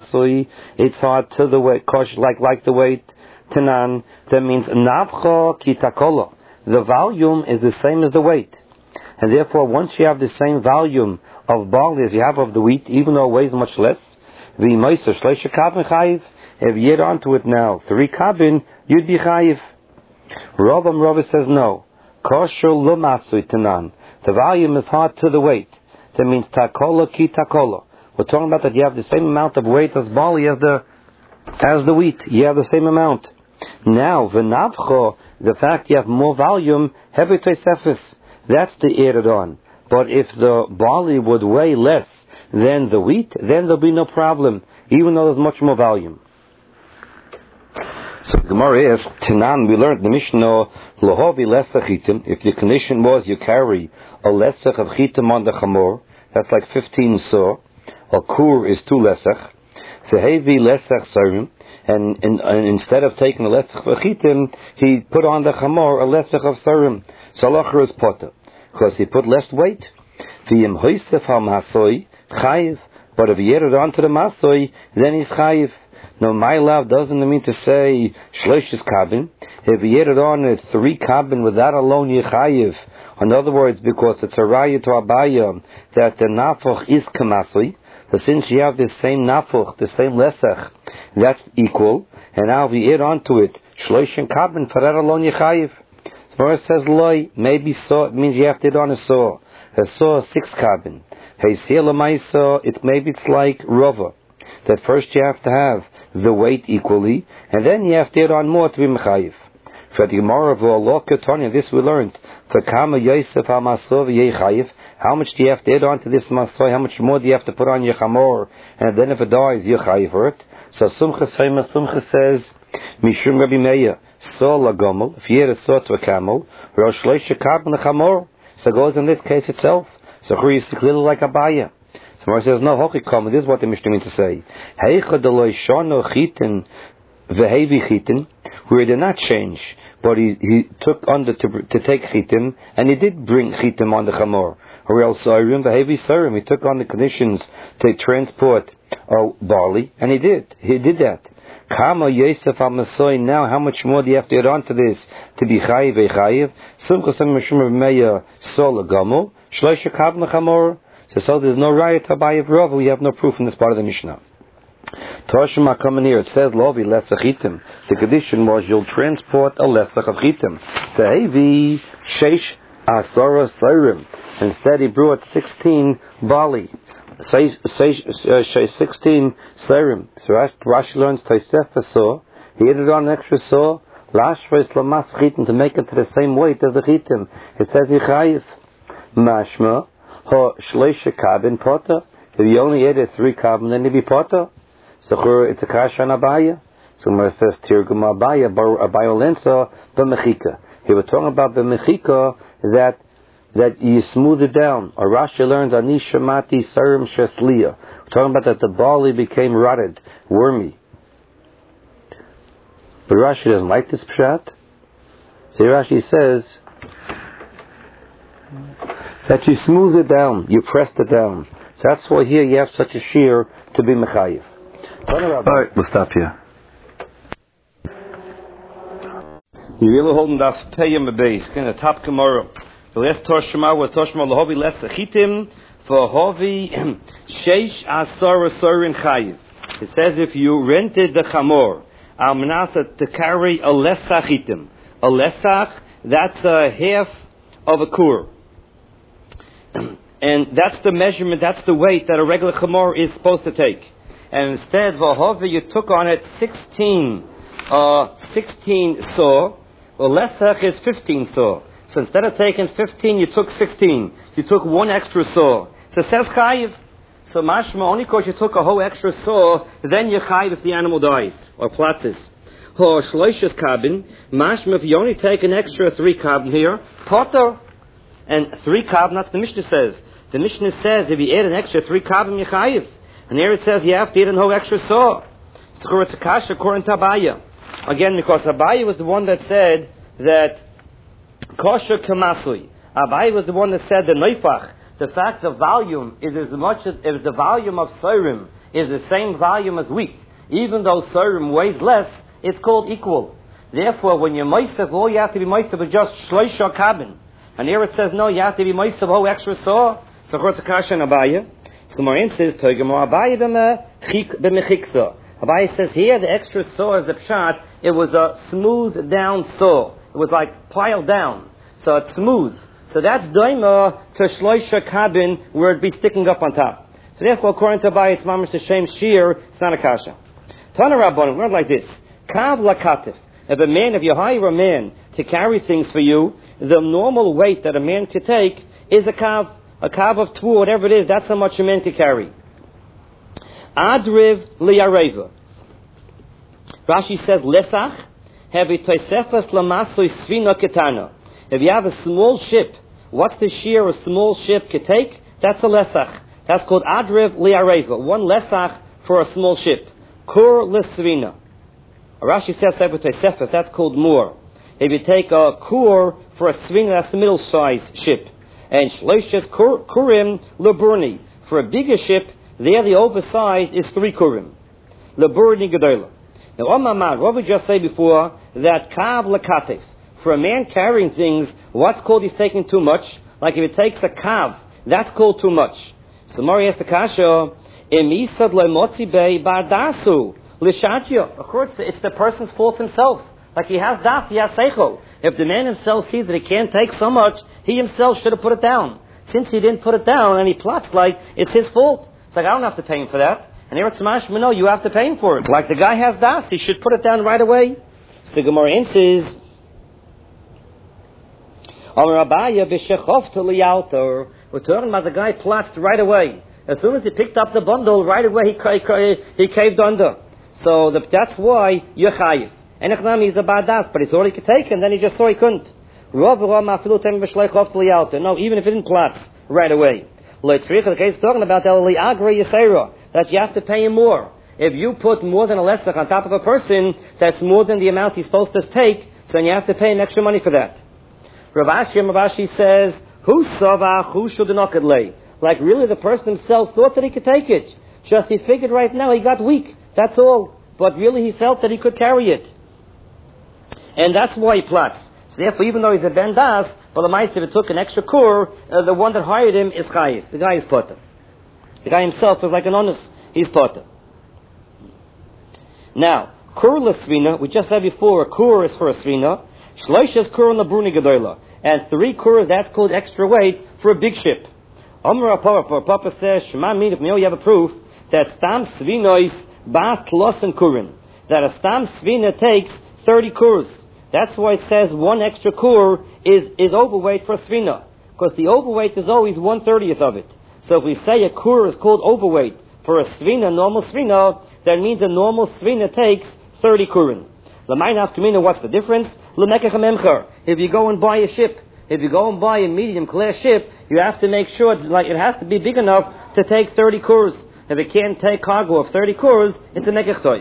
masui, it's hard to the weight, like the weight, tanan, that means nafcha ki takola. The volume is the same as the weight. And therefore, once you have the same volume of barley as you have of the wheat, even though it weighs much less, if you add onto it now 3 kabin, you'd be chayiv. Rava says no. Kosher lo masui tanan. The volume is hard to the weight. That means takola ki takola. We're talking about that you have the same amount of weight as barley as the wheat. You have the same amount. Now, v'navcho, the fact you have more volume, heavy tosefis, that's the added on. But if the barley would weigh less than the wheat, then there'll be no problem, even though there's much more volume. So the Gemara is, Tanan, we learned the Mishnah, Lohovi lesach chitim, if the condition was you carry a lesach of chitim on the chamor, that's like 15 saw, a kur is 2 lesach, Vehevi lesach sarim, and instead of taking a lesach of chitim, he put on the chamor a lesach of sarim. Salacher is potter, because he put less weight. V'yim hoysef ha-masoi, chayiv, but if he added on to the masoi, then he's chayiv. No, my love doesn't mean to say shloishes kabin. If he added on 3 kabin, with that alone you're chayiv. In other words, because it's a raya to abaya that the nafuch is kamasoi, but since you have the same nafuch, the same lesach, that's equal, and now if you add on to it shloishin kabin, for that alone you're chayiv. Gemara says loy, maybe saw, it means you have to add on a saw. A saw 6 kabin. Hey, saw, maybe it's like rova. That first you have to have the weight equally, and then you have to add on more to be mechayiv. For the Gemara of Allah Ketanya, this we learned. For Kama Yosef HaMasov Yechayiv, how much do you have to add on to this masoi? How much more do you have to put on your chamor? And then if it dies, you're chayiv for it. So Sumcha says, Mishum Rabbi Meir, saw lagomel, if you add a saw to a camel, Rosh Leisha Kabin the chamor. So it goes in this case itself. So Churi is little like a baya. So Gemara says, no, hochikam, this is what the Mishnah means to say. Heicha deloi shono chitin vehevi chitin, where he did not change, but he took under to take chitim, and he did bring chitim on the chamor. Or else sarim vehevi sarim, he took on the conditions to transport barley, and he did that. Kama Yosef HaMasoi, now how much more do you have to add on to this to be chayiv vechayiv? Sumcha Mishum Meya Sol Gamul Shloisha Kabna Chamor. So there's no raya to Abaye Rav. We have no proof in this part of the Mishnah. Toshima coming here. It says Lovi lesach chitim. The condition was you'll transport a lesach of chitim. Vehevi sheish asara sarim. Instead he brought 16 barley. 16 sarim. So Rashi learns Tosefah saw. He added on an extra saw. Lashvais lamas chitim, to make it to the same weight as the chitim. It says yichayiv. Mashma ha shleisha kabin potter. If you only added 3 kabin, then you'd be potter. So it's a kasha on Abaya. So Gemara says Tirgum Abaya Abayolensa b'mechika. He was talking about the mechika that you smooth it down. Or Rashi learns Anishamati Sarim Shesliya. We're talking about that the barley became rotted, wormy. But Rashi doesn't like this pshat. So Rashi says that you smooth it down, you pressed it down. So that's why here you have such a shear to be mechayiv. Alright, we'll stop here. You really holding das payim base, kind of top Gemara. The last Toshma was Toshma Lahovi Lesa Chitim for Hovi Sheish Asar Asarin Chayiv. It says if you rented the Chamor, Almanasa, to carry a Lesach Chitim. A Lesach, that's a half of a kur. And that's the measurement, that's the weight that a regular Chamor is supposed to take. And instead, Vahovi, you took on it 16 saw. Well, Lesach is 15 saw. So instead of taking 15, you took 16. You took 1 extra saw. So it says chayiv. So mashma, only because you took a whole extra saw, then you're chayiv if the animal dies, or platzes. Or shloishes kabin, mashma, if you only take an extra 3 kabin here, potter. And 3 kabin, that's the Mishnah says. The Mishnah says if you add an extra 3 kabin, you're chayiv. And here it says you have to add a whole extra saw. So it's a kasha according to Abaya. Again, because Abaya was the one that said that kosher kamasui. Abai was the one that said the neifach. The fact the volume is as much as if the volume of Sarim is the same volume as wheat. Even though serum weighs less, it's called equal. Therefore, when you're moisav, all you have to be moisav is just shloisha kabin. And here it says, no, you have to be moisav whole extra saw. So what's the kasha in Abaya? So Marin says, Abaya b'mechiksa. Abaya says here, the extra saw is the pshat. It was a smooth down saw. It was like piled down. So it's smooth. So that's doima to shloisha kabin, where it'd be sticking up on top. So therefore, according to Abaya, it's mamash Hashem shir, it's not a kasha. Tana Rabbanim, learn like this. Kav lakatif. If you hire a man to carry things for you, the normal weight that a man could take is a kav of tvu, whatever it is, that's how much a man could carry. Adriv liyareva. Rashi says, lesach, hevi toisefas lamasoi svina ketana. If you have a small ship, what's the shear a small ship could take? That's a lesach. That's called adriv liyareva. One lesach for a small ship. Kur lesvina. Rashi says Tosefos, that's called more. If you take a kur for a svina, that's the middle-sized ship. And shloishes kurim leburni. For a bigger ship, there the oversized is 3 kurim. Leburni gedola. Now, Omamad, what we just say before, that kav lekatif. For a man carrying things, what's called he's taking too much? Like if he takes a kav, that's called too much. So Mari has the kasha, emisad lemotzi bei bardasu. Of course, it's the person's fault himself. Like he has das, he has seichel. If the man himself sees that he can't take so much, he himself should have put it down. Since he didn't put it down and he plots like it's his fault. It's like, I don't have to pay him for that. And here it's mashma, no, you have to pay him for it. Like the guy has das, he should put it down right away. So Gemara answers, we're talking about the guy plots right away. As soon as he picked up the bundle, right away he caved under. So that's why you're chayiv. Enechnami is a bad das, but he thought he could take it, and then he just saw he couldn't. No, even if he didn't plot right away. The case is talking about that you have to pay him more. If you put more than a lesach on top of a person, that's more than the amount he's supposed to take, so then you have to pay him extra money for that. Rav Ashi says, like really the person himself thought that he could take it. Just he figured right now he got weak. That's all. But really he felt that he could carry it. And that's why he plots. So therefore, even though he's a ben das, but the mice, if it took an extra kur, the one that hired him is chayiv. The guy is potter. The guy himself is like an honest. He's potter. Now, kur l'svina, we just said before, a kur is for a svina. Shloish is kur on the bruni gedola. And 3 kur, that's called extra weight for a big ship. Amar Papa says, Shema mean if you have a proof that stam svinois bas tlosen kurin, that a stam svina takes 30 kurs. That's why it says 1 extra kur is overweight for a svina, because the overweight is always 1/30th of it. So if we say a kur is called overweight for a svina, normal svina, that means a normal svina takes 30 kurin. L'maynaf kamina, what's the difference? L'mekach memcher. If you go and buy a ship, if you go and buy a medium class ship, you have to make sure it has to be big enough to take 30 kurs. If it can't take cargo of 30 kurs, it's a mekach tois.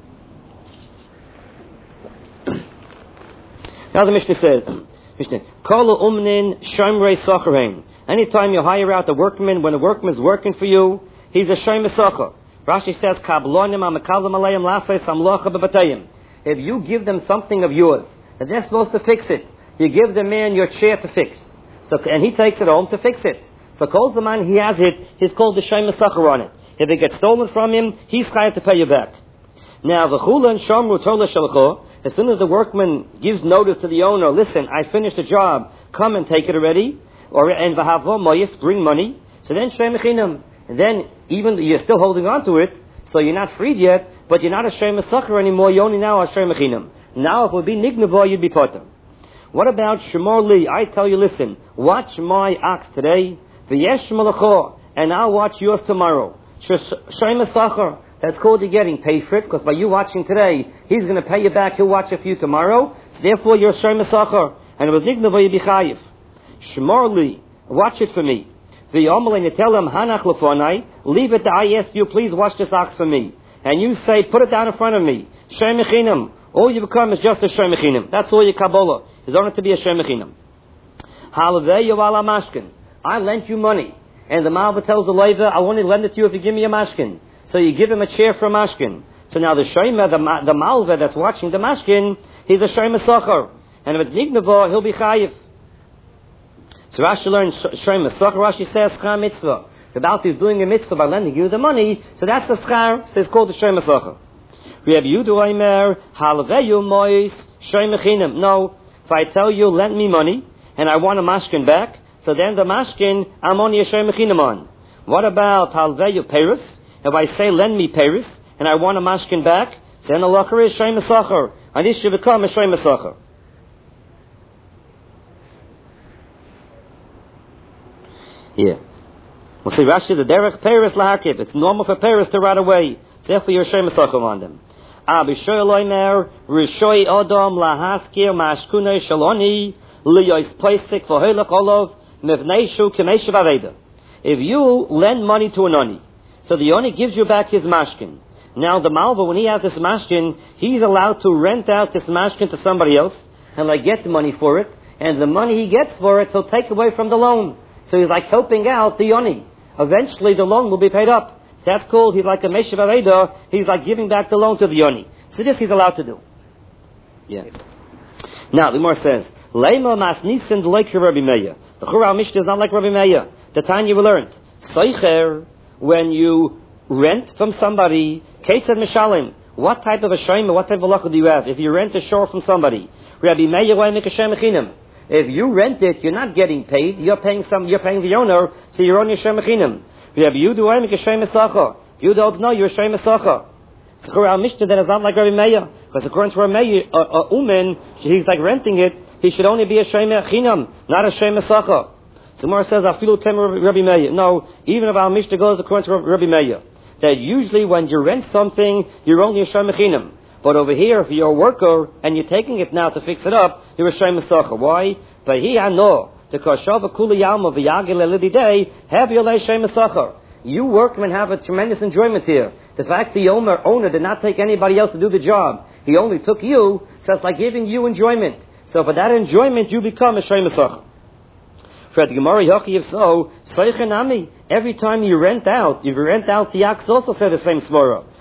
Now the Mishnah says, Kol umnin shomrei sacharein. Anytime you hire out the workman, when the workman is working for you, he's a shomrei sacher. Rashi says, Kablonim amekalim aleim lasei samlocha bebatayim. If you give them something of yours, and they're supposed to fix it, you give the man your chair to fix. So, and he takes it home to fix it. So calls the man, he has it, he's called the shomrei sacher on it. If it gets stolen from him, he's chayav to pay you back. Now, v'chulan shomru tola shalcho. As soon as the workman gives notice to the owner, listen, I finished the job, come and take it already, and v'havo moyis, bring money. So then shomrei chinam. And then even you're still holding on to it, so you're not freed yet, but you're not a shomrei sacher anymore. You only now are shomrei chinam. Now, if it would be nignavo, you'd be potter. What about shemor li? I tell you, listen, watch my ox today, v'yesh malacho, and I'll watch yours tomorrow. Shomrei sacher. That's called you getting paid for it, because by you watching today, he's going to pay you back, he'll watch it for you tomorrow, so therefore you're shomrei sacher, and it was nignavo, you'd be chayiv. Shemor li, watch it for me. V'yomelin, you tell him, hanach lefonai, leave it to I ask you, please watch this ox for me. And you say, put it down in front of me. Shomrei chinam. All you become is just a shomrei chinam. That's all your kabbalah. Is only to be a shomrei chinam. Halaveyu ala mashkin. I lent you money. And the Malva tells the Leiva, I want to lend it to you if you give me a mashkin. so you give him a chair for a mashkin. So now the shoyma, the malva that's watching the mashkin, he's a shoyma socher. And if it's nignava, he'll be chayiv. So Rashi learns shoyma socher. Rashi says schar mitzvah. The Balti is doing a mitzvah by lending you the money, so that's the schar, so it's called the shoyma socher. Rabbi Yehuda Omer, halveyu mois shoyma chinam. No, if I tell you, lend me money, and I want a mashkin back, so then the mashkin, I'm only a shoyma chinam on. What about halveyu peris? If I say, lend me peris, and I want a mashkin back, then the locher is shoyma socher. And this should become a shoyma socher. Yeah. We'll see Rashi, the derech peris lahakib. It's normal for peris to run away. Therefore, you're shoyma socher on them. Abishoy loimer, rishoy odom lahaskir mashkunei shaloni, liyois poisik v'hoilach olov, mevneishu k'meishav aveda. If you lend money to an oni, so the oni gives you back his mashkin. Now the malva, when he has this mashkin, he's allowed to rent out this mashkin to somebody else, and get the money for it, and the money he gets for it, he'll take away from the loan. So he's helping out the oni. Eventually the loan will be paid up. That's called, he's like a Meshav Aveda, he's giving back the loan to the Yoni. So this he's allowed to do. Yeah. Now, the Gemara says, Leima mas nissen like Rabbi Meir. The Chura Mishnah is not like Rabbi Meir. The Tanya we learned. Soicher, when you rent from somebody, Ketzad Mishalim, what type of a shayma, what type of halacha do you have? If you rent a shore from somebody, Rabbi Meir, why make a shem echinam? If you rent it, you're not getting paid, you're paying the owner, so you're on your shem echinam. Rabbi Yehuda, why make a shem esacha? You don't know, you're a shem esacha. So our Mishnah then is not like Rabbi Meir, because according to Rabbi Meir, Umen, he's renting it, he should only be a shem echinam, not a shem esacha. So Gemara says, Afilu tem Rabbi Meir. No, even if our Mishnah goes according to Rabbi Meir, that usually when you rent something, you're only a shem echinam. But over here, if you're a worker and you're taking it now to fix it up, you're a shem esacha. Why? But he I know. You workmen have a tremendous enjoyment here. The fact the owner did not take anybody else to do the job, he only took you, so it's like giving you enjoyment. So for that enjoyment, you become a shem esacha. For the Gemara Yochi, so every time you rent out, the Yaks also say the same svara.